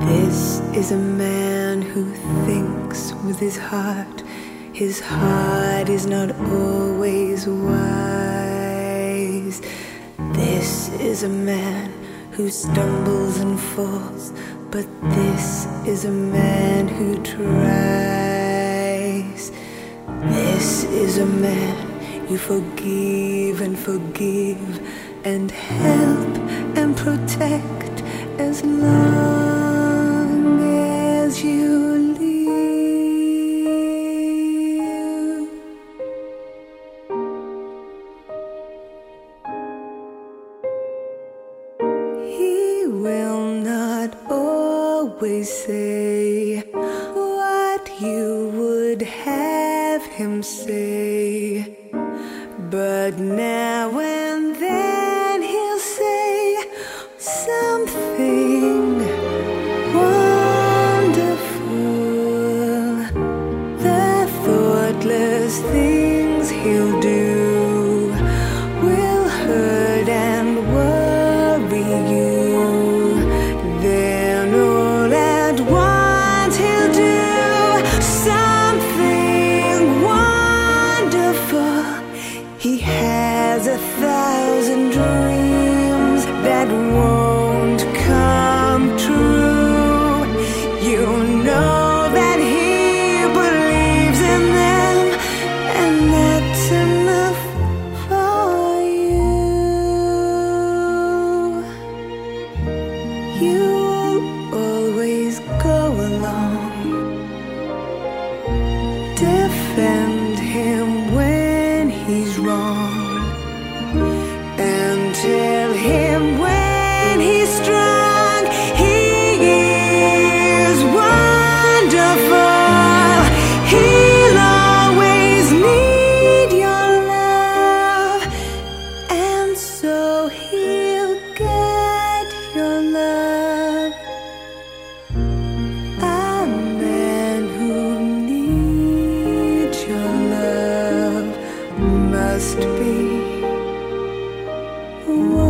This is a man who thinks with his heart. His heart is not always wise. This is a man who stumbles and falls, but this is a man who tries. This is a man you forgive and help and protect as long as you live. He will not always say what you would have him say, but now and then he'll say something wonderful. The thoughtless things he'll do will hurt and worry you. Then all at once he'll do something wonderful. He has 1,000 dreams that won't come true. You know that he believes in them, and that's enough for you. You'll always go along, defend him when he's wrong, and tell him when he's strong. He is wonderful. He'll always need your love, and so he'll get your love. A man who needs your love must be